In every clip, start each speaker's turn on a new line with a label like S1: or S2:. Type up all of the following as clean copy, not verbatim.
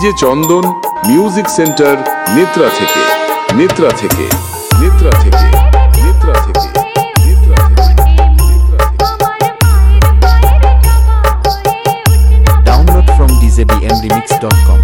S1: DJ Chandan music centre Netra থেকে নেত্রা থেকে নেত্রা থেকে নেত্রা থেকে নেত্রা থেকে
S2: Download from djbmremix.com.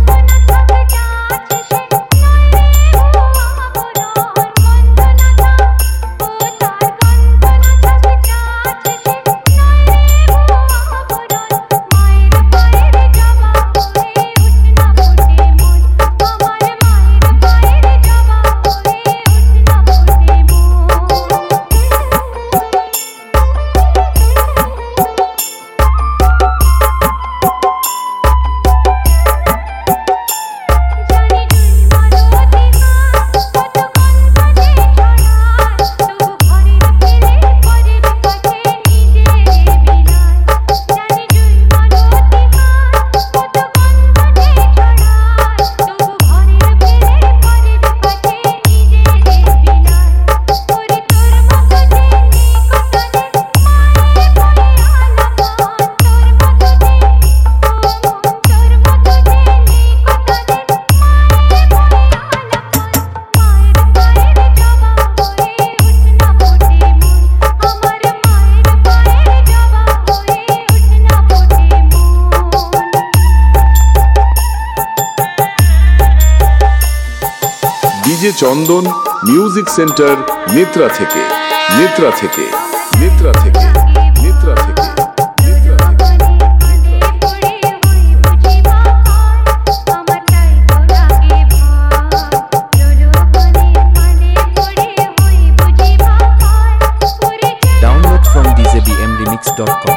S1: DJ Chandan music centre Netra থেকে নেত্রা থেকে নেত্রা থেকে নেত্রা থেকে
S2: Download from djbmremix.com.